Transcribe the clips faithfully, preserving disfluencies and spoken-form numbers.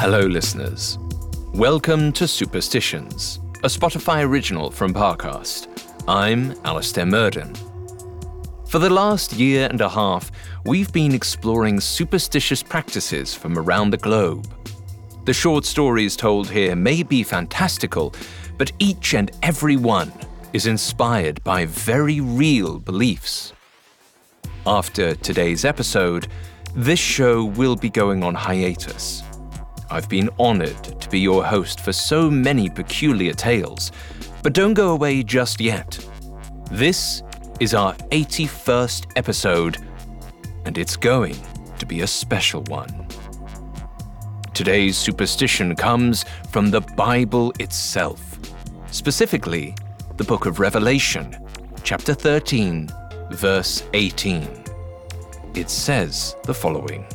Hello, listeners. Welcome to Superstitions, a Spotify original from Parcast. I'm Alistair Murden. For the last year and a half, we've been exploring superstitious practices from around the globe. The short stories told here may be fantastical, but each and every one is inspired by very real beliefs. After today's episode, this show will be going on hiatus. I've been honored to be your host for so many peculiar tales, but don't go away just yet. This is our eighty-first episode, and it's going to be a special one. Today's superstition comes from the Bible itself, specifically the book of Revelation, chapter thirteen, verse eighteen. It says the following: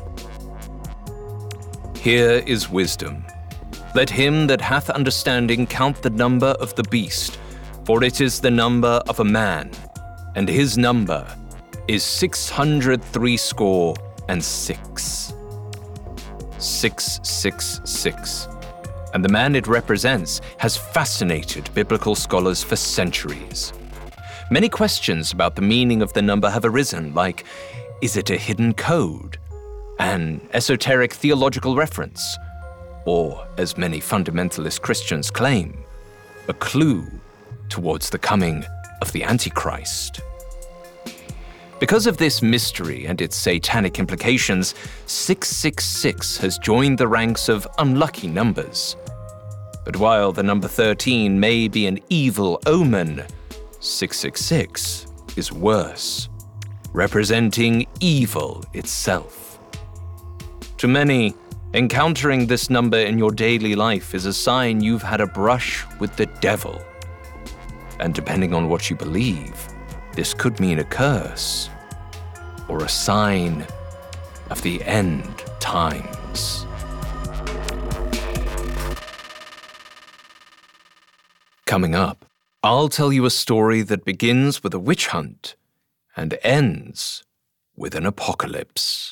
Here is wisdom. Let him that hath understanding count the number of the beast, for it is the number of a man, and his number is six hundred threescore and six. Six, six, six. And the man it represents has fascinated biblical scholars for centuries. Many questions about the meaning of the number have arisen, like, is it a hidden code? An esoteric theological reference? Or, as many fundamentalist Christians claim, a clue towards the coming of the Antichrist? Because of this mystery and its satanic implications, six six six has joined the ranks of unlucky numbers. But while the number thirteen may be an evil omen, six six six is worse, representing evil itself. To many, encountering this number in your daily life is a sign you've had a brush with the devil. And depending on what you believe, this could mean a curse or a sign of the end times. Coming up, I'll tell you a story that begins with a witch hunt and ends with an apocalypse.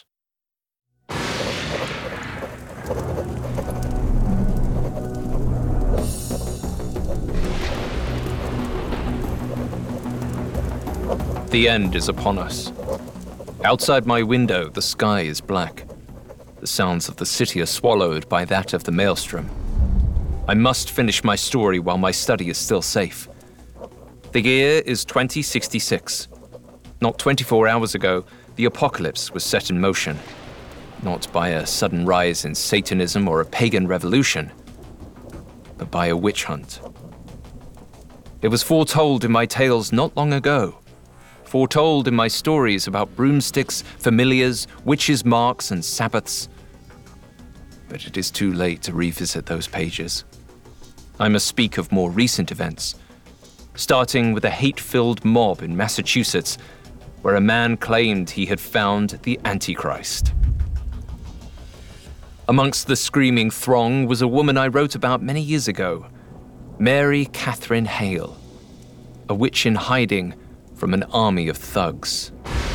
The end is upon us. Outside my window, the sky is black. The sounds of the city are swallowed by that of the maelstrom. I must finish my story while my study is still safe. The year is twenty sixty-six. Not twenty-four hours ago, the apocalypse was set in motion. Not by a sudden rise in Satanism or a pagan revolution, but by a witch hunt. It was foretold in my tales not long ago. Foretold in my stories about broomsticks, familiars, witches' marks, and Sabbaths. But it is too late to revisit those pages. I must speak of more recent events, starting with a hate-filled mob in Massachusetts, where a man claimed he had found the Antichrist. Amongst the screaming throng was a woman I wrote about many years ago, Mary Catherine Hale, a witch in hiding from an army of thugs.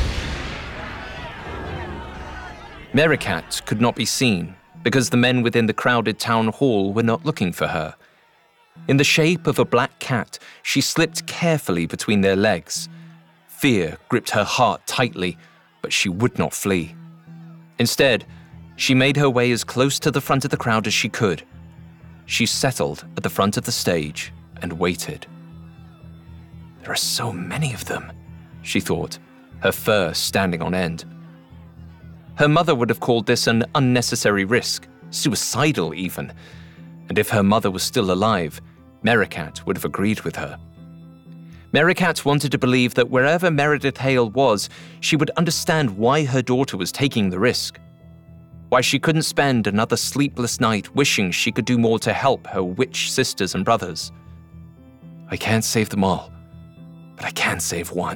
Mary Cat could not be seen because the men within the crowded town hall were not looking for her. In the shape of a black cat, she slipped carefully between their legs. Fear gripped her heart tightly, but she would not flee. Instead, she made her way as close to the front of the crowd as she could. She settled at the front of the stage and waited. There are so many of them, she thought, her fur standing on end. Her mother would have called this an unnecessary risk, suicidal even, and if her mother was still alive, Merricat would have agreed with her. Merricat wanted to believe that wherever Meredith Hale was, she would understand why her daughter was taking the risk, why she couldn't spend another sleepless night wishing she could do more to help her witch sisters and brothers. I can't save them all, but I can save one.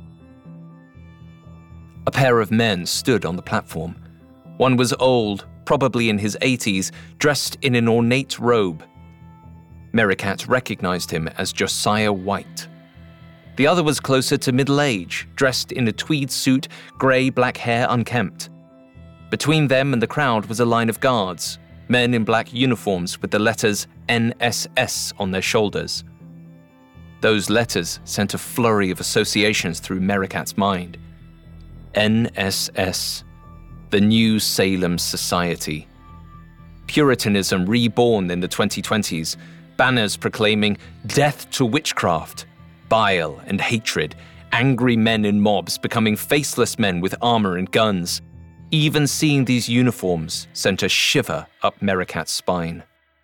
A pair of men stood on the platform. One was old, probably in his eighties, dressed in an ornate robe. Merricat recognized him as Josiah White. The other was closer to middle age, dressed in a tweed suit, grey black hair unkempt. Between them and the crowd was a line of guards, men in black uniforms with the letters N S S on their shoulders. Those letters sent a flurry of associations through Merricat's mind. N S S, the New Salem Society. Puritanism reborn in the twenty twenties, banners proclaiming death to witchcraft, bile and hatred, angry men in mobs becoming faceless men with armor and guns. Even seeing these uniforms sent a shiver up Merricat's spine.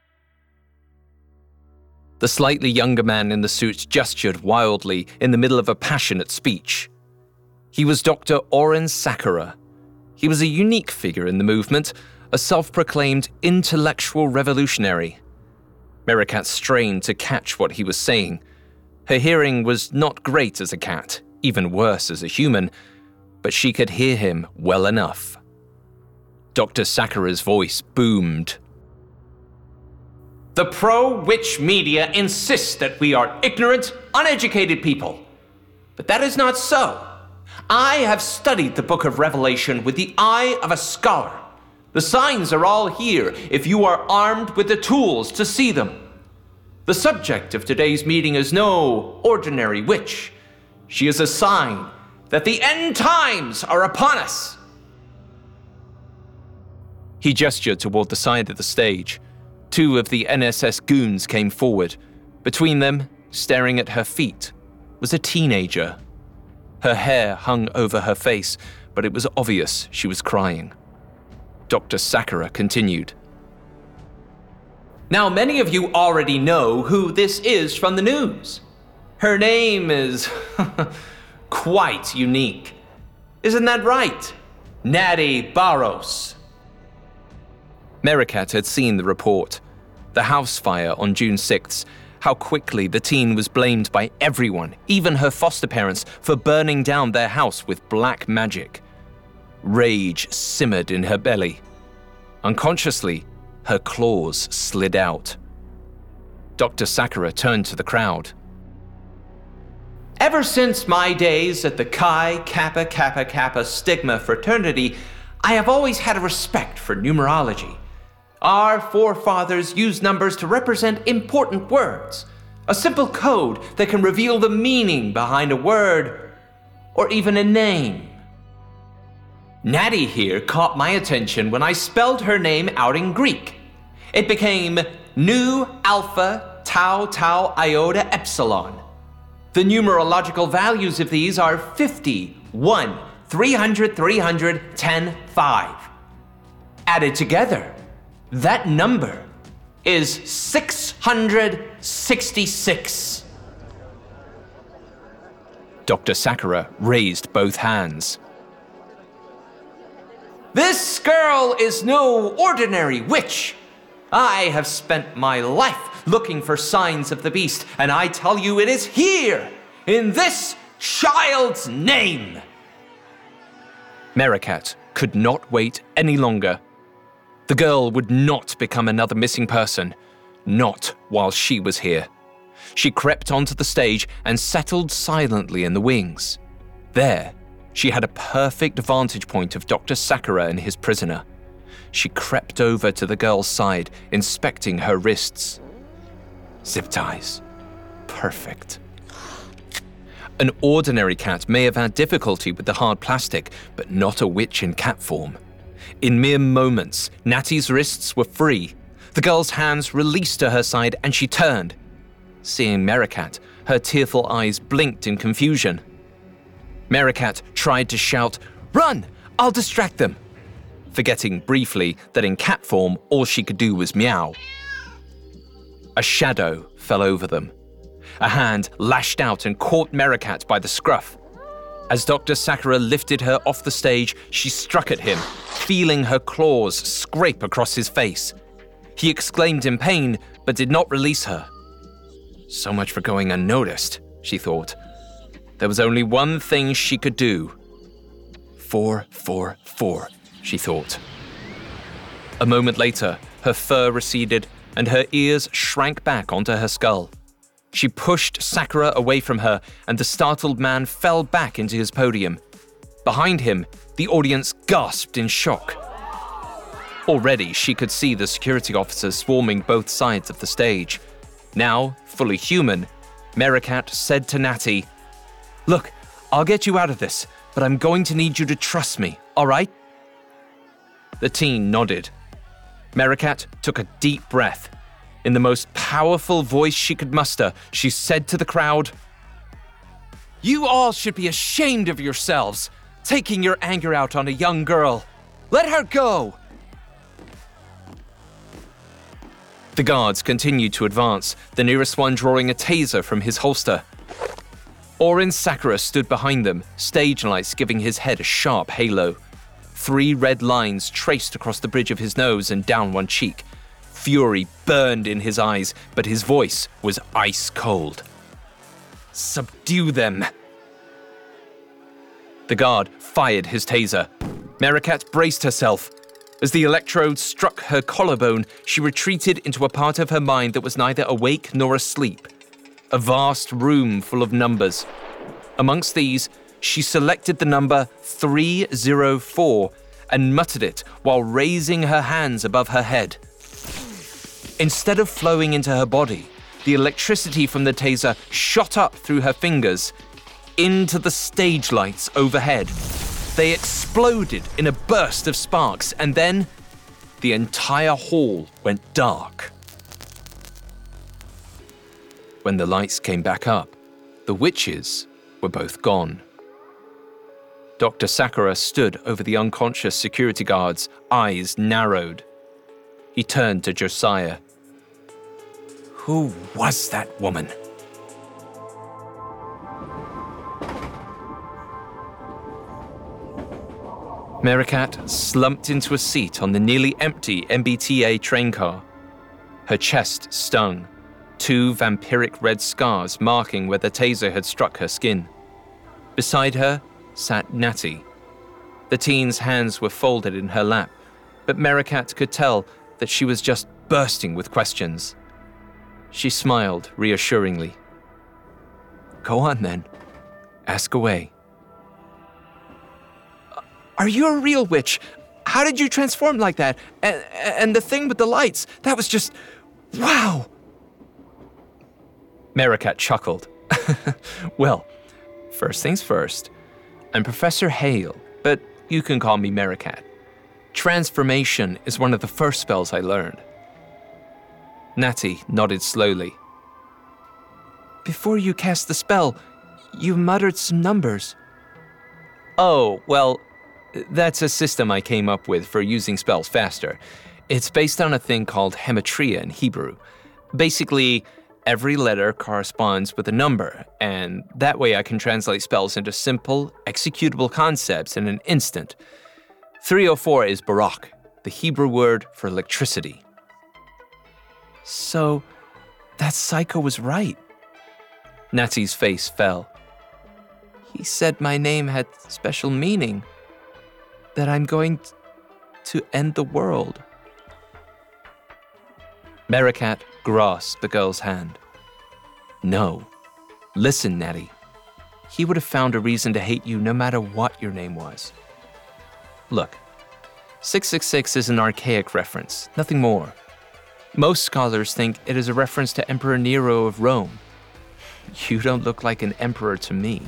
The slightly younger man in the suit gestured wildly in the middle of a passionate speech. He was Doctor Oren Sakura. He was a unique figure in the movement, a self-proclaimed intellectual revolutionary. Merricat strained to catch what he was saying. Her hearing was not great as a cat, even worse as a human, but she could hear him well enough. Doctor Sakura's voice boomed. The pro-witch media insist that we are ignorant, uneducated people. But that is not so. I have studied the Book of Revelation with the eye of a scholar. The signs are all here if you are armed with the tools to see them. The subject of today's meeting is no ordinary witch. She is a sign that the end times are upon us. He gestured toward the side of the stage. Two of the N S S goons came forward. Between them, staring at her feet, was a teenager. Her hair hung over her face, but it was obvious she was crying. Doctor Sakura continued. Now, many of you already know who this is from the news. Her name is quite unique. Isn't that right? Natty Barros. Merricat had seen the report. The house fire on June sixth, how quickly the teen was blamed by everyone, even her foster parents, for burning down their house with black magic. Rage simmered in her belly. Unconsciously, her claws slid out. Doctor Sakura turned to the crowd. Ever since my days at the Chi Kappa Kappa Kappa Stigma fraternity, I have always had a respect for numerology. Our forefathers used numbers to represent important words, a simple code that can reveal the meaning behind a word or even a name. Natty here caught my attention when I spelled her name out in Greek. It became Nu Alpha Tau Tau Iota Epsilon. The numerological values of these are fifty, one, three hundred, three hundred, ten, five. Added together, that number is six hundred sixty-six. Doctor Sakura raised both hands. This girl is no ordinary witch. I have spent my life looking for signs of the beast, and I tell you it is here, in this child's name. Merricat could not wait any longer. The girl would not become another missing person, not while she was here. She crept onto the stage and settled silently in the wings. There, she had a perfect vantage point of Doctor Sakura and his prisoner. She crept over to the girl's side, inspecting her wrists. Zip ties. Perfect. An ordinary cat may have had difficulty with the hard plastic, but not a witch in cat form. In mere moments, Natty's wrists were free. The girl's hands released to her side and she turned. Seeing Merricat, her tearful eyes blinked in confusion. Merricat tried to shout, "Run! I'll distract them!" forgetting briefly that in cat form all she could do was meow. A shadow fell over them. A hand lashed out and caught Merricat by the scruff. As Doctor Sakura lifted her off the stage, she struck at him, feeling her claws scrape across his face. He exclaimed in pain, but did not release her. So much for going unnoticed, she thought. There was only one thing she could do. Four, four, four, she thought. A moment later, her fur receded and her ears shrank back onto her skull. She pushed Sakura away from her, and the startled man fell back into his podium. Behind him, the audience gasped in shock. Already, she could see the security officers swarming both sides of the stage. Now, fully human, Mericat said to Natty, "Look, I'll get you out of this, but I'm going to need you to trust me, all right?" The teen nodded. Mericat took a deep breath. In the most powerful voice she could muster, she said to the crowd, "You all should be ashamed of yourselves, taking your anger out on a young girl. Let her go!" The guards continued to advance, the nearest one drawing a taser from his holster. Orin Sakura stood behind them, stage lights giving his head a sharp halo. Three red lines traced across the bridge of his nose and down one cheek. Fury burned in his eyes, but his voice was ice cold. "Subdue them." The guard fired his taser. Mericat braced herself. As the electrode struck her collarbone, she retreated into a part of her mind that was neither awake nor asleep. A vast room full of numbers. Amongst these, she selected the number three oh four and muttered it while raising her hands above her head. Instead of flowing into her body, the electricity from the taser shot up through her fingers into the stage lights overhead. They exploded in a burst of sparks, and then the entire hall went dark. When the lights came back up, the witches were both gone. Doctor Sakura stood over the unconscious security guards, eyes narrowed. He turned to Josiah. "Who was that woman?" Mericat slumped into a seat on the nearly empty M B T A train car. Her chest stung, two vampiric red scars marking where the taser had struck her skin. Beside her sat Natty. The teen's hands were folded in her lap, but Mericat could tell that she was just bursting with questions. She smiled reassuringly. "Go on then. Ask away." "Are you a real witch? How did you transform like that? And, and the thing with the lights, that was just, wow!" Mericat chuckled. "Well, first things first. I'm Professor Hale, but you can call me Mericat. Transformation is one of the first spells I learned." Natty nodded slowly. "Before you cast the spell, you muttered some numbers." "Oh, well, that's a system I came up with for using spells faster. It's based on a thing called hematria in Hebrew. Basically, every letter corresponds with a number, and that way I can translate spells into simple, executable concepts in an instant. three oh four is barak, the Hebrew word for electricity." "So, that psycho was right." Natty's face fell. "He said my name had special meaning. That I'm going t- to end the world." Mericat grasped the girl's hand. "No. Listen, Natty. He would have found a reason to hate you no matter what your name was. Look, six six six is an archaic reference, nothing more. Most scholars think it is a reference to Emperor Nero of Rome. You don't look like an emperor to me."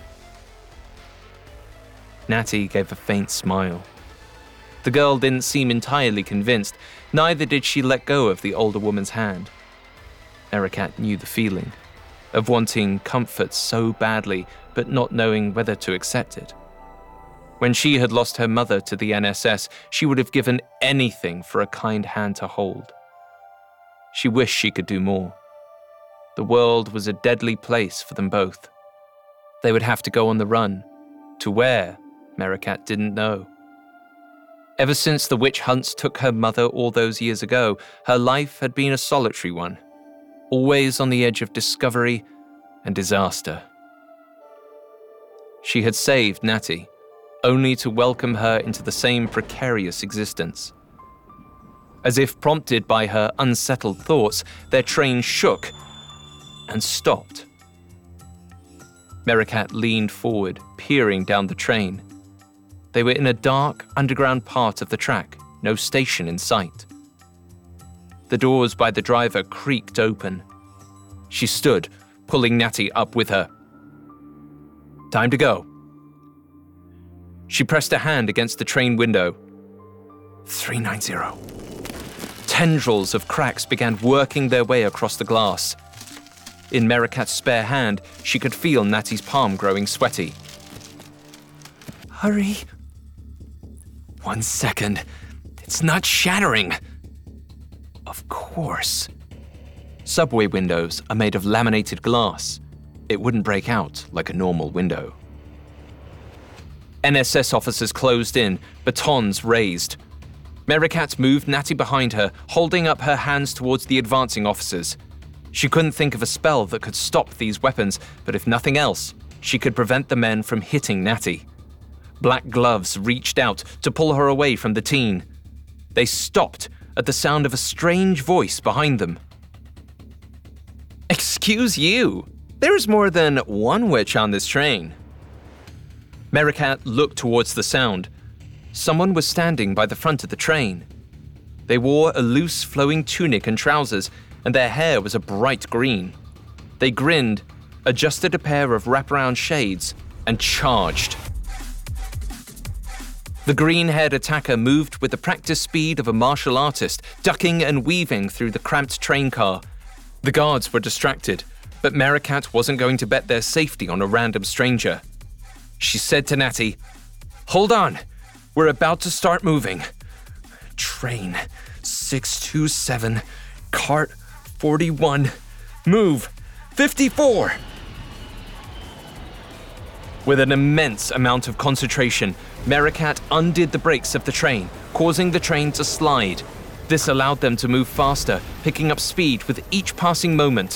Natty gave a faint smile. The girl didn't seem entirely convinced, neither did she let go of the older woman's hand. Mericat knew the feeling, of wanting comfort so badly, but not knowing whether to accept it. When she had lost her mother to the N S S, she would have given anything for a kind hand to hold. She wished she could do more. The world was a deadly place for them both. They would have to go on the run. To where, Mericat didn't know. Ever since the witch hunts took her mother all those years ago, her life had been a solitary one, always on the edge of discovery and disaster. She had saved Natty, only to welcome her into the same precarious existence. As if prompted by her unsettled thoughts, their train shook and stopped. Mericat leaned forward, peering down the train. They were in a dark, underground part of the track, no station in sight. The doors by the driver creaked open. She stood, pulling Natty up with her. Time to go. She pressed a hand against the train window. three ninety. Tendrils of cracks began working their way across the glass. In Merricat's spare hand, she could feel Natty's palm growing sweaty. Hurry. One second. It's not shattering. Of course. Subway windows are made of laminated glass. It wouldn't break out like a normal window. N S S officers closed in, batons raised. Merricat moved Natty behind her, holding up her hands towards the advancing officers. She couldn't think of a spell that could stop these weapons, but if nothing else, she could prevent the men from hitting Natty. Black gloves reached out to pull her away from the teen. They stopped at the sound of a strange voice behind them. Excuse you, there is more than one witch on this train. Merricat looked towards the sound. Someone was standing by the front of the train. They wore a loose flowing tunic and trousers, and their hair was a bright green. They grinned, adjusted a pair of wraparound shades, and charged. The green-haired attacker moved with the practiced speed of a martial artist, ducking and weaving through the cramped train car. The guards were distracted, but Merricat wasn't going to bet their safety on a random stranger. She said to Natty, "Hold on, we're about to start moving. Train six two seven, cart forty-one, move fifty-four." With an immense amount of concentration, Merricat undid the brakes of the train, causing the train to slide. This allowed them to move faster, picking up speed with each passing moment.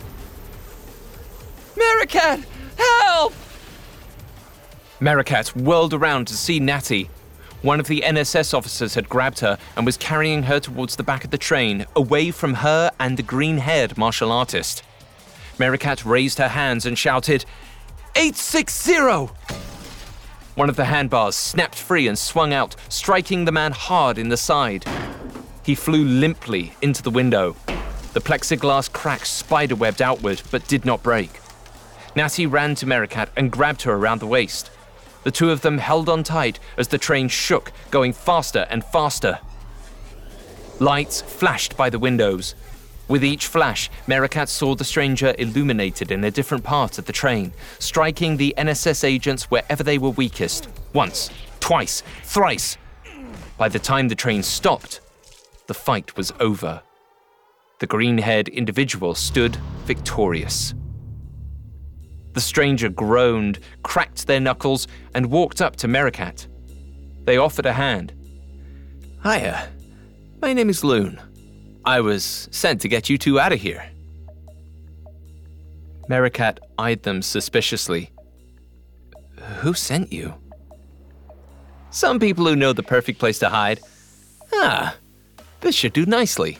Merricat, help! Merricat whirled around to see Natty. One of the N S S officers had grabbed her and was carrying her towards the back of the train, away from her and the green-haired martial artist. Merricat raised her hands and shouted, eight sixty! One of the handbars snapped free and swung out, striking the man hard in the side. He flew limply into the window. The plexiglass crack spiderwebbed outward, but did not break. Natty ran to Merricat and grabbed her around the waist. The two of them held on tight as the train shook, going faster and faster. Lights flashed by the windows. With each flash, Merricat saw the stranger illuminated in a different part of the train, striking the N S S agents wherever they were weakest. Once, twice, thrice. By the time the train stopped, the fight was over. The green-haired individual stood victorious. The stranger groaned, cracked their knuckles, and walked up to Merricat. They offered a hand. Hiya, my name is Loon. I was sent to get you two out of here. Merricat eyed them suspiciously. Who sent you? Some people who know the perfect place to hide. Ah, this should do nicely.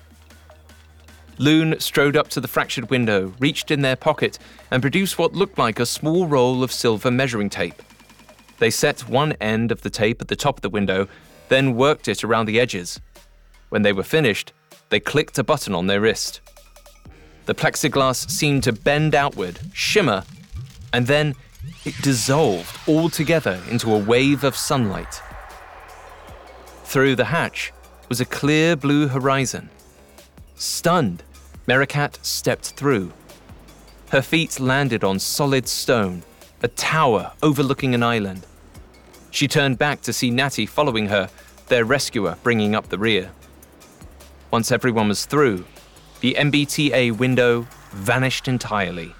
Loon strode up to the fractured window, reached in their pocket, and produced what looked like a small roll of silver measuring tape. They set one end of the tape at the top of the window, then worked it around the edges. When they were finished, they clicked a button on their wrist. The plexiglass seemed to bend outward, shimmer, and then it dissolved altogether into a wave of sunlight. Through the hatch was a clear blue horizon. Stunned, Merricat stepped through. Her feet landed on solid stone, a tower overlooking an island. She turned back to see Natty following her, their rescuer bringing up the rear. Once everyone was through, the M B T A window vanished entirely.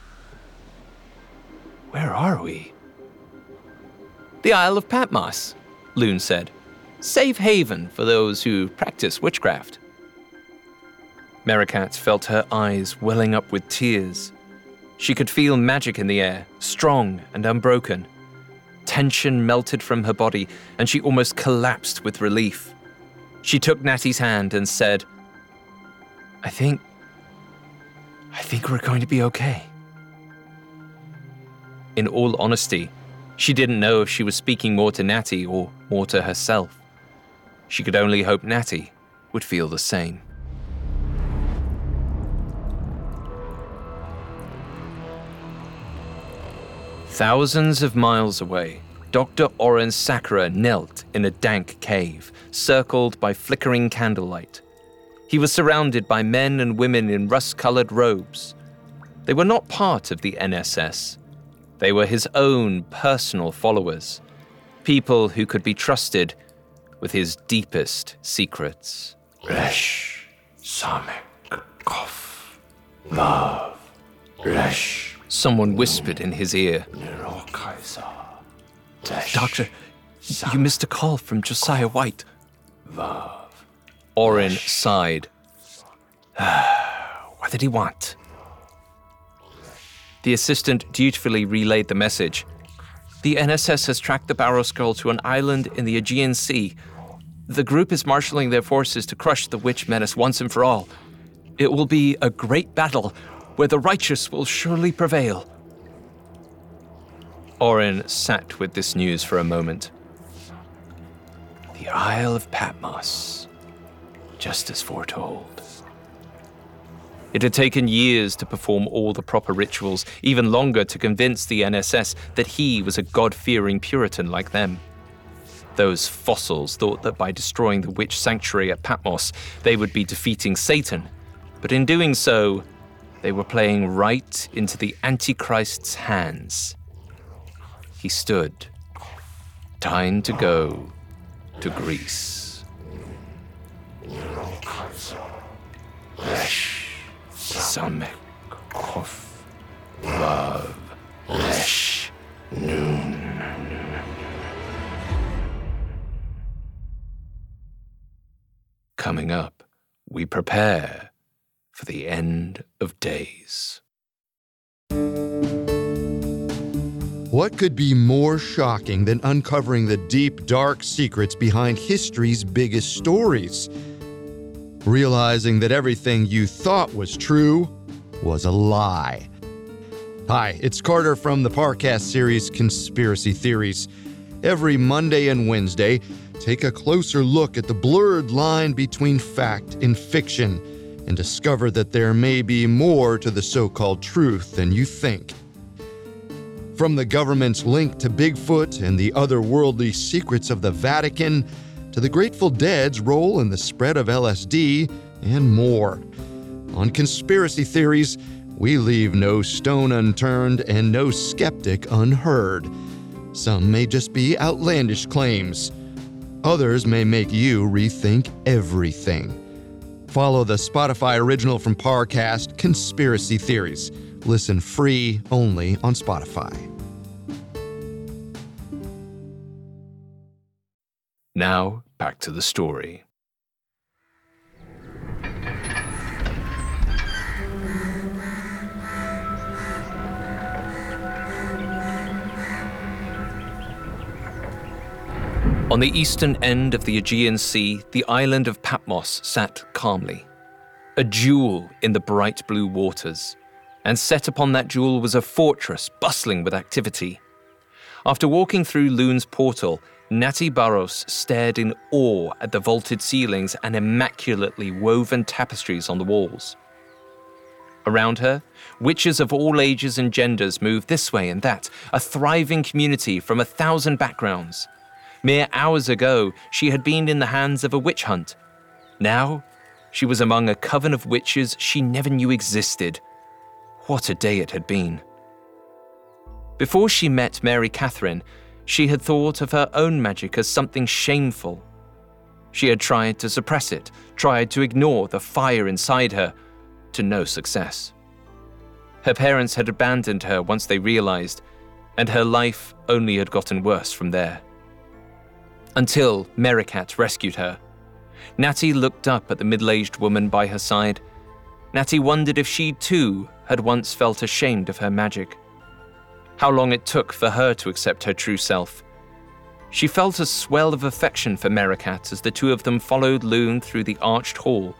Where are we? The Isle of Patmos, Loon said. Safe haven for those who practice witchcraft. Merricat felt her eyes welling up with tears. She could feel magic in the air, strong and unbroken. Tension melted from her body, and she almost collapsed with relief. She took Natty's hand and said, I think... I think we're going to be okay. In all honesty, she didn't know if she was speaking more to Natty or more to herself. She could only hope Natty would feel the same. Thousands of miles away, Doctor Oren Sakura knelt in a dank cave, circled by flickering candlelight. He was surrounded by men and women in rust-colored robes. They were not part of the N S S. They were his own personal followers, people who could be trusted with his deepest secrets. Resh, Samek, Kof, Vav, Resh. Someone whispered in his ear. Doctor, you missed a call from Josiah White. Vav. Oren sighed. What did he want? The assistant dutifully relayed the message. The N S S has tracked the Barrow Skull to an island in the Aegean Sea. The group is marshalling their forces to crush the witch menace once and for all. It will be a great battle where the righteous will surely prevail. Oren sat with this news for a moment. The Isle of Patmos, just as foretold. It had taken years to perform all the proper rituals, even longer to convince the N S S that he was a God-fearing Puritan like them. Those fossils thought that by destroying the witch sanctuary at Patmos, they would be defeating Satan. But in doing so, they were playing right into the Antichrist's hands. He stood. Time to go to Greece. Resh, Samek, Kof, Vav, Resh, Nun. Coming up, we prepare for the end of days. What could be more shocking than uncovering the deep, dark secrets behind history's biggest stories? Realizing that everything you thought was true was a lie. Hi, it's Carter from the Parcast series Conspiracy Theories. Every Monday and Wednesday, take a closer look at the blurred line between fact and fiction and discover that there may be more to the so-called truth than you think. From the government's link to Bigfoot and the otherworldly secrets of the Vatican, to the Grateful Dead's role in the spread of L S D, and more. On Conspiracy Theories, we leave no stone unturned and no skeptic unheard. Some may just be outlandish claims. Others may make you rethink everything. Follow the Spotify original from Parcast, Conspiracy Theories. Listen free only on Spotify. Now, back to the story. On the eastern end of the Aegean Sea, the island of Patmos sat calmly, a jewel in the bright blue waters. And set upon that jewel was a fortress bustling with activity. After walking through Loon's portal, Natty Barros stared in awe at the vaulted ceilings and immaculately woven tapestries on the walls. Around her, witches of all ages and genders moved this way and that, a thriving community from a thousand backgrounds. Mere hours ago, she had been in the hands of a witch hunt. Now, she was among a coven of witches she never knew existed. What a day it had been. Before she met Mary Catherine, she had thought of her own magic as something shameful. She had tried to suppress it, tried to ignore the fire inside her, to no success. Her parents had abandoned her once they realized, and her life only had gotten worse from there. Until Merricat rescued her. Natty looked up at the middle-aged woman by her side. Natty wondered if she, too, had once felt ashamed of her magic. How long it took for her to accept her true self. She felt a swell of affection for Merricat as the two of them followed Loon through the arched hall.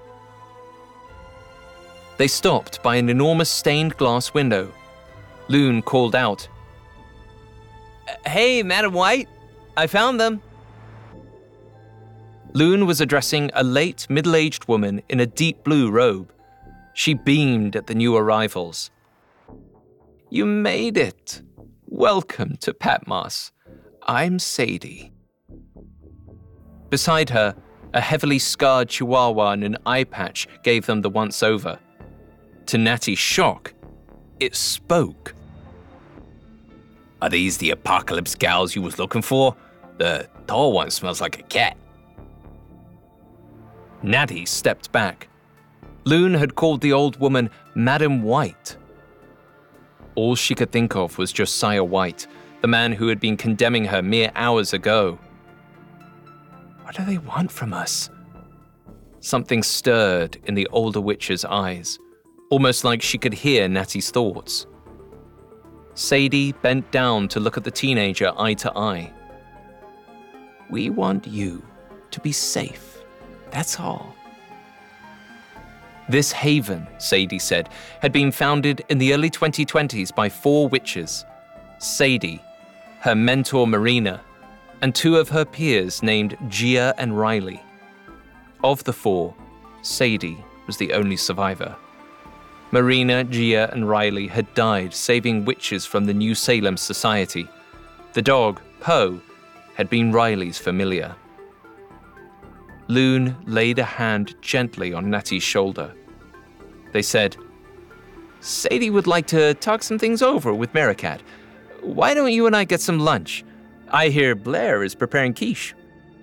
They stopped by an enormous stained glass window. Loon called out, "Hey, Madam White, I found them." Loon was addressing a late, middle-aged woman in a deep blue robe. She beamed at the new arrivals. "You made it. Welcome to Patmos. I'm Sadie." Beside her, a heavily scarred chihuahua and an eye patch gave them the once-over. To Natty's shock, it spoke. Are these the apocalypse gals you was looking for? The tall one smells like a cat. Natty stepped back. Loon had called the old woman Madam White. All she could think of was Josiah White, the man who had been condemning her mere hours ago. What do they want from us? Something stirred in the older witch's eyes, almost like she could hear Natty's thoughts. Sadie bent down to look at the teenager eye to eye. "We want you to be safe, that's all." This haven, Sadie said, had been founded in the early twenty twenties by four witches: Sadie, her mentor Marina, and two of her peers named Gia and Riley. Of the four, Sadie was the only survivor. Marina, Gia, and Riley had died saving witches from the New Salem Society. The dog, Poe, had been Riley's familiar. Loon laid a hand gently on Natty's shoulder. They said, "Sadie would like to talk some things over with Merricat. Why don't you and I get some lunch? I hear Blair is preparing quiche."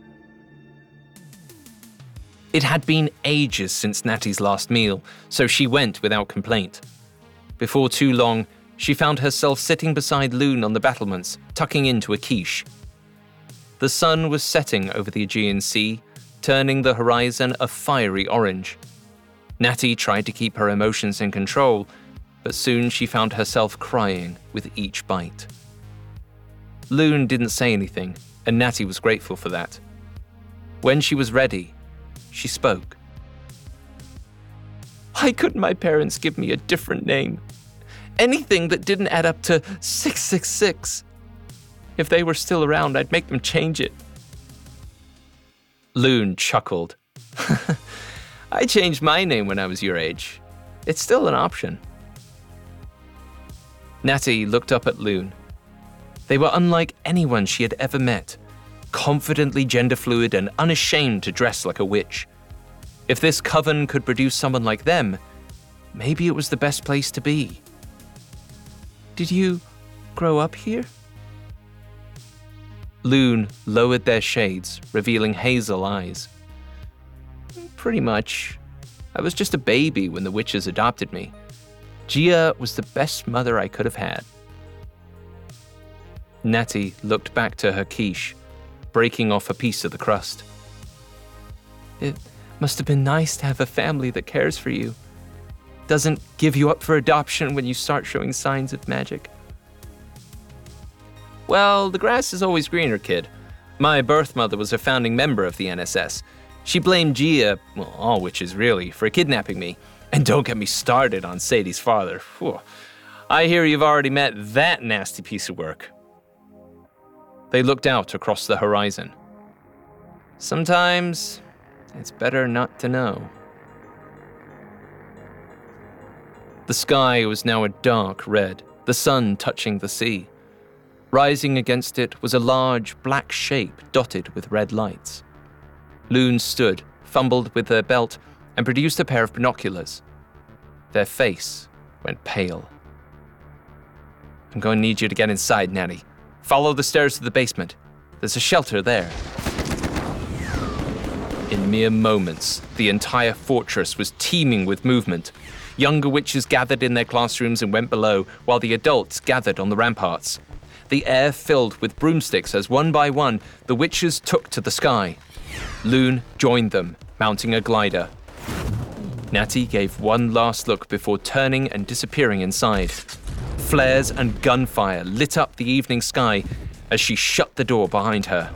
It had been ages since Natty's last meal, so she went without complaint. Before too long, she found herself sitting beside Loon on the battlements, tucking into a quiche. The sun was setting over the Aegean Sea, turning the horizon a fiery orange. Natty tried to keep her emotions in control, but soon she found herself crying with each bite. Loon didn't say anything, and Natty was grateful for that. When she was ready, she spoke. "Why couldn't my parents give me a different name? Anything that didn't add up to six six six. If they were still around, I'd make them change it." Loon chuckled. "I changed my name when I was your age. It's still an option." Natty looked up at Loon. They were unlike anyone she had ever met, confidently gender-fluid and unashamed to dress like a witch. If this coven could produce someone like them, maybe it was the best place to be. "Did you grow up here?" Loon lowered their shades, revealing hazel eyes. "Pretty much. I was just a baby when the witches adopted me. Gia was the best mother I could have had." Natty looked back to her quiche, breaking off a piece of the crust. "It must have been nice to have a family that cares for you. Doesn't give you up for adoption when you start showing signs of magic." "Well, the grass is always greener, kid. My birth mother was a founding member of the N S S. She blamed Gia, well, all witches really, for kidnapping me. And don't get me started on Sadie's father. Whew. I hear you've already met that nasty piece of work." They looked out across the horizon. "Sometimes it's better not to know." The sky was now a dark red, the sun touching the sea. Rising against it was a large black shape dotted with red lights. Loon stood, fumbled with their belt, and produced a pair of binoculars. Their face went pale. "I'm going to need you to get inside, Natty. Follow the stairs to the basement. There's a shelter there." In mere moments, the entire fortress was teeming with movement. Younger witches gathered in their classrooms and went below, while the adults gathered on the ramparts. The air filled with broomsticks as one by one, the witches took to the sky. Loon joined them, mounting a glider. Natty gave one last look before turning and disappearing inside. Flares and gunfire lit up the evening sky as she shut the door behind her.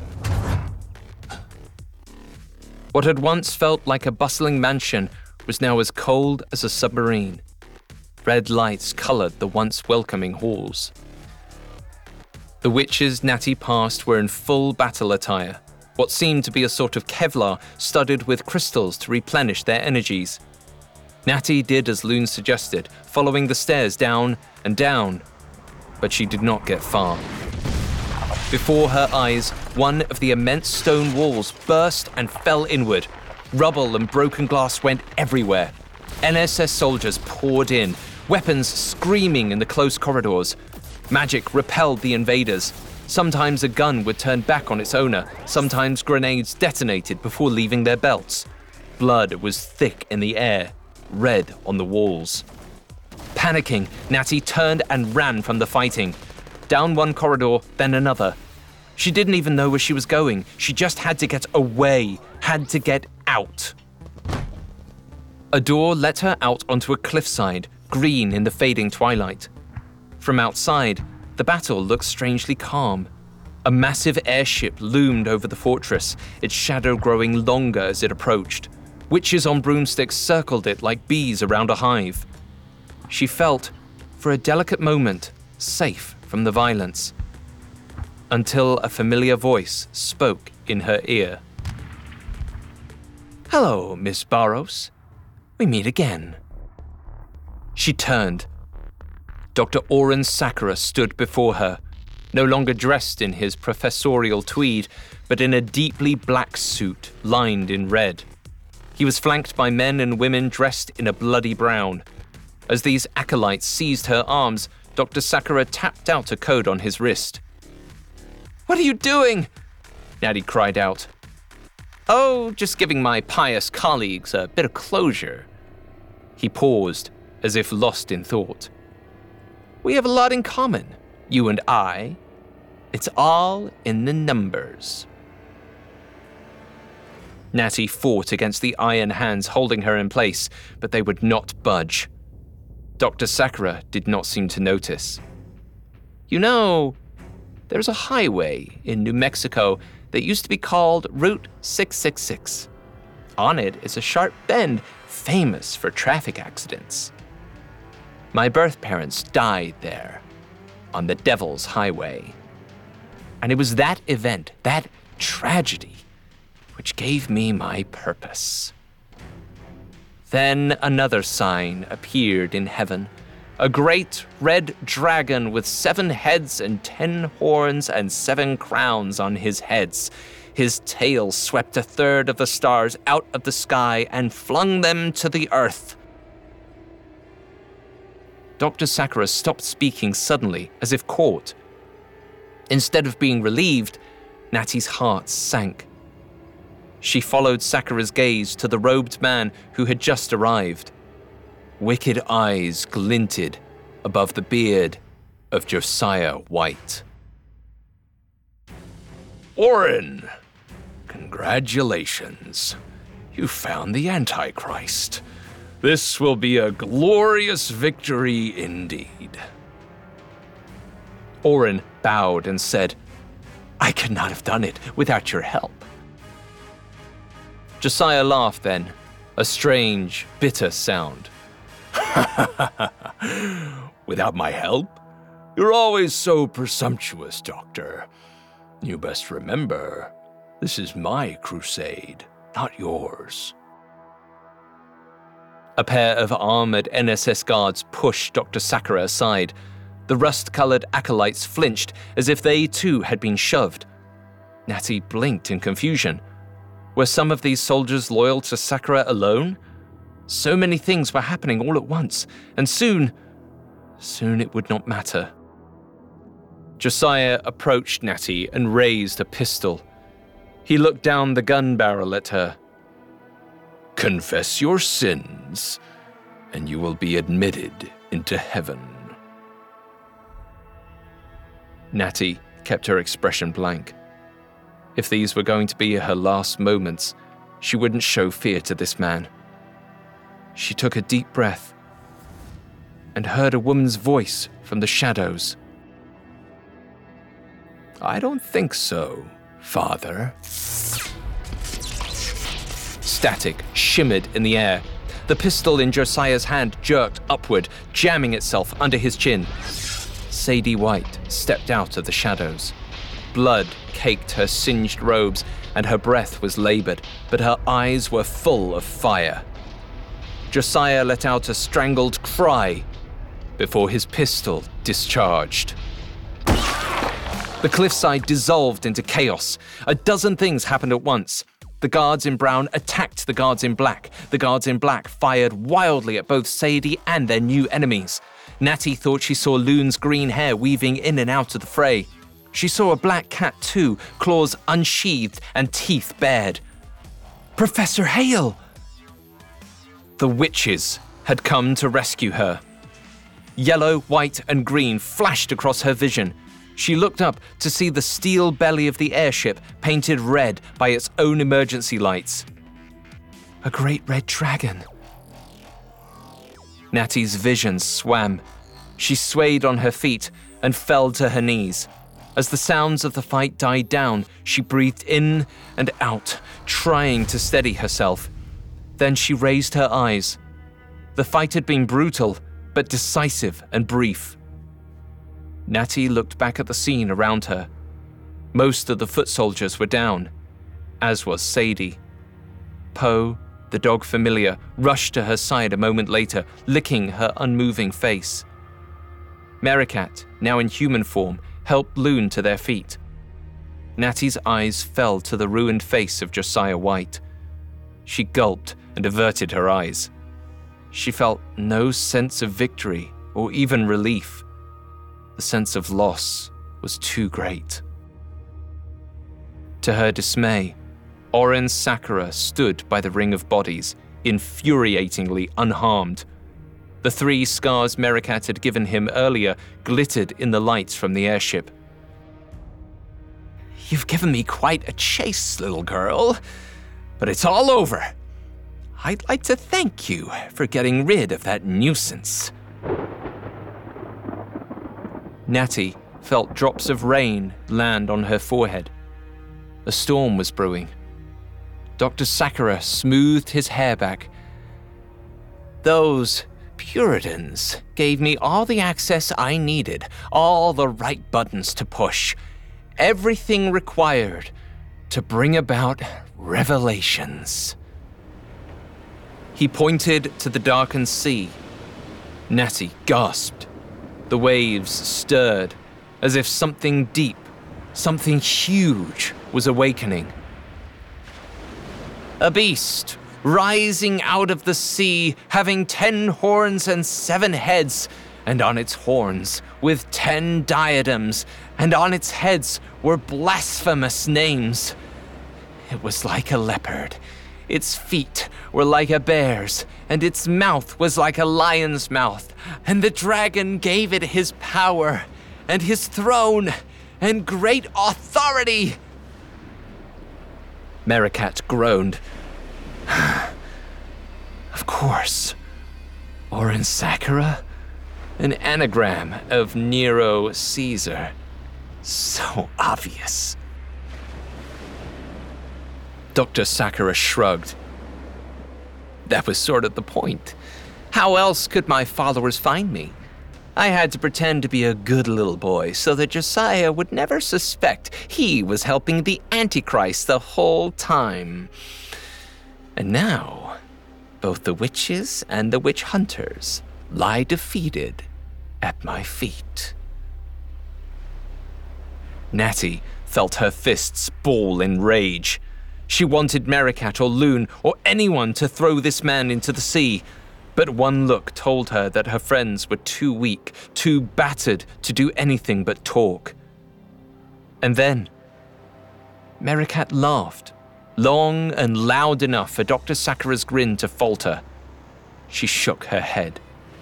What had once felt like a bustling mansion was now as cold as a submarine. Red lights colored the once welcoming halls. The witches Natty passed were in full battle attire, what seemed to be a sort of Kevlar studded with crystals to replenish their energies. Natty did as Loon suggested, following the stairs down and down, but she did not get far. Before her eyes, one of the immense stone walls burst and fell inward. Rubble and broken glass went everywhere. N S S soldiers poured in, weapons screaming in the close corridors. Magic repelled the invaders. Sometimes a gun would turn back on its owner, sometimes grenades detonated before leaving their belts. Blood was thick in the air, red on the walls. Panicking, Natty turned and ran from the fighting. Down one corridor, then another. She didn't even know where she was going. She just had to get away, had to get out. A door let her out onto a cliffside, green in the fading twilight. From outside, the battle looked strangely calm. A massive airship loomed over the fortress, its shadow growing longer as it approached. Witches on broomsticks circled it like bees around a hive. She felt, for a delicate moment, safe from the violence, until a familiar voice spoke in her ear. "Hello, Miss Barrows. We meet again." She turned. Doctor Oren Sakura stood before her, no longer dressed in his professorial tweed, but in a deeply black suit lined in red. He was flanked by men and women dressed in a bloody brown. As these acolytes seized her arms, Doctor Sakura tapped out a code on his wrist. "What are you doing?" Natty cried out. "Oh, just giving my pious colleagues a bit of closure." He paused, as if lost in thought. "We have a lot in common, you and I. It's all in the numbers." Natty fought against the iron hands holding her in place, but they would not budge. Doctor Sakura did not seem to notice. "You know, there's a highway in New Mexico that used to be called Route six six six. On it is a sharp bend famous for traffic accidents. My birth parents died there, on the Devil's Highway. And it was that event, that tragedy, which gave me my purpose." Then another sign appeared in heaven, a great red dragon with seven heads and ten horns and seven crowns on his heads. His tail swept a third of the stars out of the sky and flung them to the earth. Doctor Sakura stopped speaking suddenly, as if caught. Instead of being relieved, Natty's heart sank. She followed Sakura's gaze to the robed man who had just arrived. Wicked eyes glinted above the beard of Josiah White. "Oren, congratulations. You found the Antichrist. This will be a glorious victory indeed." Oren bowed and said, "I could not have done it without your help." Josiah laughed then, a strange, bitter sound. "Without my help? You're always so presumptuous, Doctor. You best remember, this is my crusade, not yours." A pair of armored N S S guards pushed Doctor Sakura aside. The rust-colored acolytes flinched as if they too had been shoved. Natty blinked in confusion. Were some of these soldiers loyal to Sakura alone? So many things were happening all at once, and soon, soon it would not matter. Josiah approached Natty and raised a pistol. He looked down the gun barrel at her. "Confess your sins, and you will be admitted into heaven." Natty kept her expression blank. If these were going to be her last moments, she wouldn't show fear to this man. She took a deep breath and heard a woman's voice from the shadows. "I don't think so, Father." Static shimmered in the air. The pistol in Josiah's hand jerked upward, jamming itself under his chin. Sadie White stepped out of the shadows. Blood caked her singed robes, and her breath was labored, but her eyes were full of fire. Josiah let out a strangled cry before his pistol discharged. The cliffside dissolved into chaos. A dozen things happened at once. The guards in brown attacked the guards in black. The guards in black fired wildly at both Sadie and their new enemies. Natty thought she saw Loon's green hair weaving in and out of the fray. She saw a black cat too, claws unsheathed and teeth bared. Professor Hale! The witches had come to rescue her. Yellow, white, and green flashed across her vision. She looked up to see the steel belly of the airship painted red by its own emergency lights. A great red dragon. Natty's vision swam. She swayed on her feet and fell to her knees. As the sounds of the fight died down, she breathed in and out, trying to steady herself. Then she raised her eyes. The fight had been brutal, but decisive and brief. Natty looked back at the scene around her. Most of the foot soldiers were down, as was Sadie. Poe, the dog familiar, rushed to her side a moment later, licking her unmoving face. Merricat, now in human form, helped Loon to their feet. Natty's eyes fell to the ruined face of Josiah White. She gulped and averted her eyes. She felt no sense of victory or even relief. The sense of loss was too great. To her dismay, Oren Sakura stood by the ring of bodies, infuriatingly unharmed. The three scars Merricat had given him earlier glittered in the lights from the airship. You've given me quite a chase, little girl, but it's all over. I'd like to thank you for getting rid of that nuisance. Natty felt drops of rain land on her forehead. A storm was brewing. Doctor Sakura smoothed his hair back. Those Puritans gave me all the access I needed, all the right buttons to push, everything required to bring about revelations. He pointed to the darkened sea. Natty gasped. The waves stirred, as if something deep, something huge was awakening. A beast, rising out of the sea, having ten horns and seven heads, and on its horns with ten diadems, and on its heads were blasphemous names. It was like a leopard. Its feet were like a bear's, and its mouth was like a lion's mouth, and the dragon gave it his power, and his throne, and great authority. Merricat groaned. Of course. Oren Sakura? An anagram of Nero Caesar. So obvious. Doctor Sakura shrugged. That was sort of the point. How else could my followers find me? I had to pretend to be a good little boy so that Josiah would never suspect he was helping the Antichrist the whole time. And now, both the witches and the witch hunters lie defeated at my feet. Natty felt her fists ball in rage. She wanted Merricat or Loon or anyone to throw this man into the sea, but one look told her that her friends were too weak, too battered to do anything but talk. And then, Merricat laughed, long and loud enough for Doctor Sakura's grin to falter. She shook her head.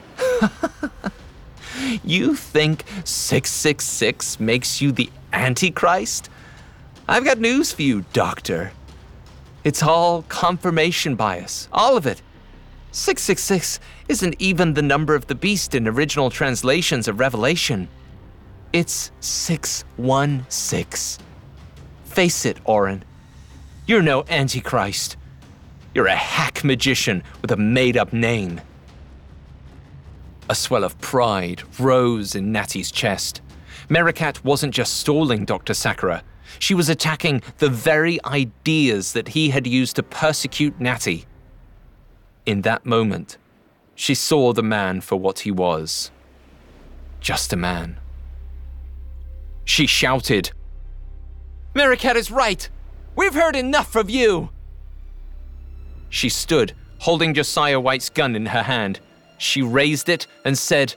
You think six six six makes you the Antichrist? I've got news for you, Doctor. It's all confirmation bias, all of it. six six six isn't even the number of the beast in original translations of Revelation. It's six one six. Face it, Oren. You're no Antichrist. You're a hack magician with a made-up name. A swell of pride rose in Natty's chest. Meerkat wasn't just stalling Doctor Sakura. She was attacking the very ideas that he had used to persecute Natty. In that moment, she saw the man for what he was. Just a man. She shouted, "Meerkat is right! We've heard enough of you!" She stood, holding Josiah White's gun in her hand. She raised it and said,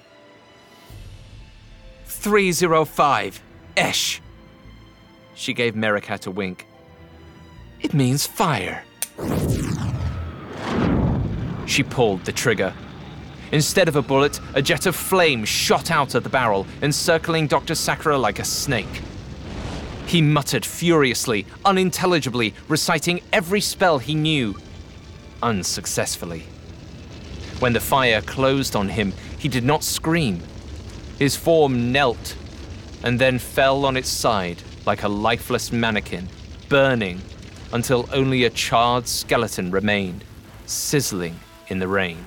three oh five, Esh. She gave Meerkat a wink. It means fire. She pulled the trigger. Instead of a bullet, a jet of flame shot out of the barrel, encircling Doctor Sakura like a snake. He muttered furiously, unintelligibly, reciting every spell he knew. Unsuccessfully. When the fire closed on him, he did not scream. His form knelt and then fell on its side like a lifeless mannequin, burning until only a charred skeleton remained, sizzling in the rain.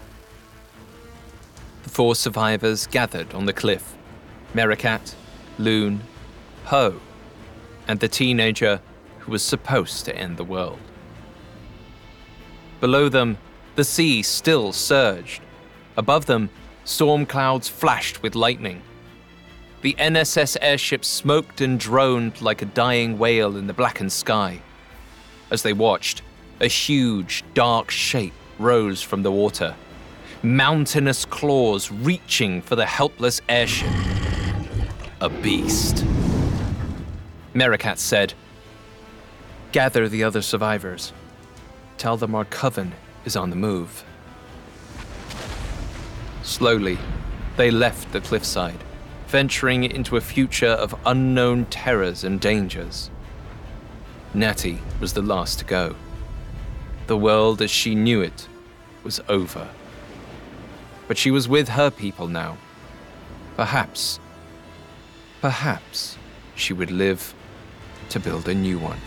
The four survivors gathered on the cliff: Meerkat, Loon, Poe, and the teenager who was supposed to end the world. Below them, the sea still surged. Above them, storm clouds flashed with lightning. The N S S airship smoked and droned like a dying whale in the blackened sky. As they watched, a huge, dark shape rose from the water, mountainous claws reaching for the helpless airship. A beast. Meerkat said, "Gather the other survivors. Tell them our coven is on the move." Slowly, they left the cliffside, venturing into a future of unknown terrors and dangers. Natty was the last to go. The world as she knew it was over. But she was with her people now. Perhaps, perhaps she would live to build a new one.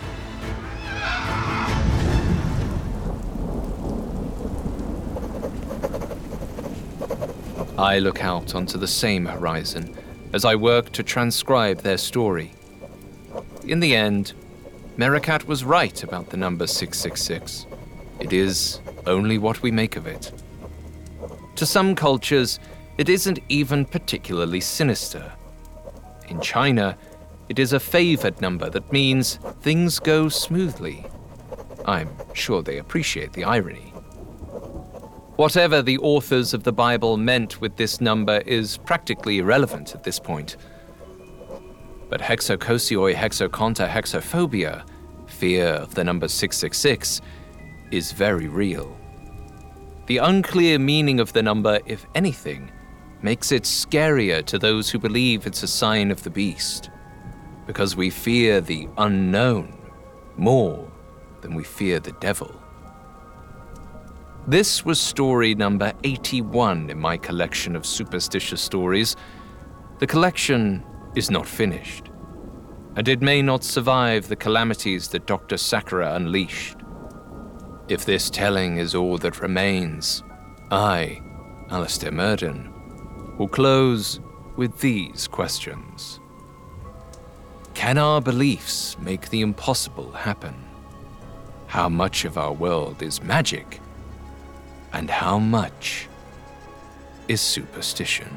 I look out onto the same horizon as I work to transcribe their story. In the end, Meerkat was right about the number six six six. It is only what we make of it. To some cultures, it isn't even particularly sinister. In China, it is a favored number that means things go smoothly. I'm sure they appreciate the irony. Whatever the authors of the Bible meant with this number is practically irrelevant at this point. But hexokosioi hexoconta hexophobia, fear of the number six six six, is very real. The unclear meaning of the number, if anything, makes it scarier to those who believe it's a sign of the beast, because we fear the unknown more than we fear the devil. This was story number eighty-one in my collection of superstitious stories. The collection is not finished, and it may not survive the calamities that Doctor Sakura unleashed. If this telling is all that remains, I, Alistair Murden, will close with these questions. Can our beliefs make the impossible happen? How much of our world is magic? And how much is superstition?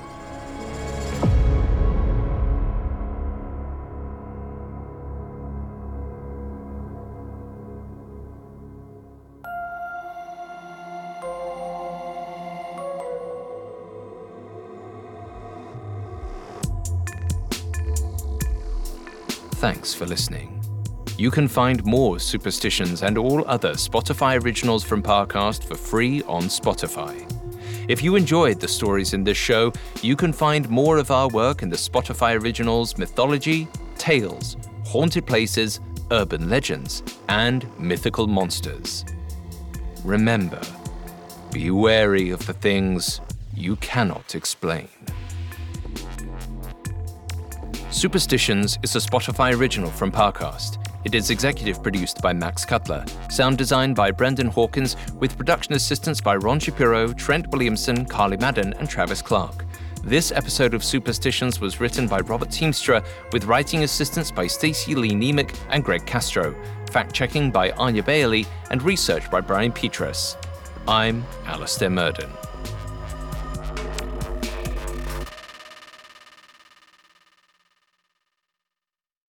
Thanks for listening. You can find more Superstitions and all other Spotify originals from Parcast for free on Spotify. If you enjoyed the stories in this show, you can find more of our work in the Spotify originals Mythology, Tales, Haunted Places, Urban Legends, and Mythical Monsters. Remember, be wary of the things you cannot explain. Superstitions is a Spotify original from Parcast. It is executive produced by Max Cutler, sound designed by Brendan Hawkins, with production assistance by Ron Shapiro, Trent Williamson, Carly Madden, and Travis Clark. This episode of Superstitions was written by Robert Teamstra, with writing assistance by Stacey Lee Nemec and Greg Castro, fact-checking by Anya Bailey, and research by Brian Petras. I'm Alistair Murden.